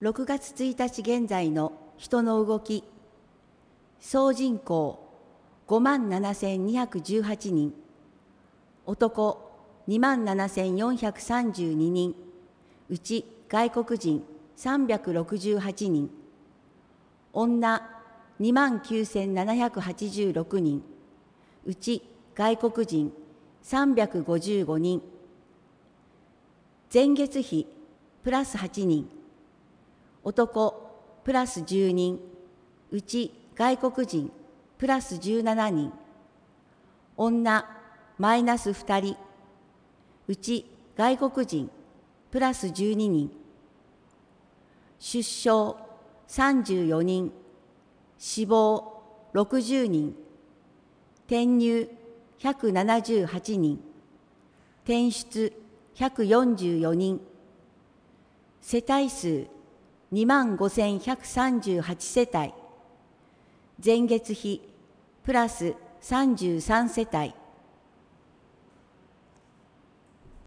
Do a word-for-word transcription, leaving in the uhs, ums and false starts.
ろくがつついたち現在の人の動き、総人口ごまんななせんにひゃくじゅうはちにん、男にまんななせんよんひゃくさんじゅうににん、うち外国人さんびゃくろくじゅうはちにん、女にまんきゅうせんななひゃくはちじゅうろくにん、うち外国人さんびゃくごじゅうごにん、前月比プラスはちにん、男プラスじゅうにん、うち外国人プラスじゅうななにん、女マイナスふたり、うち外国人プラスじゅうににん、出生さんじゅうよにん、死亡ろくじゅうにん、転入ひゃくななじゅうはちにん、転出ひゃくよんじゅうよにん、世帯数にまんごせんひゃくさんじゅうはち世帯、前月比プラスさんじゅうさん世帯、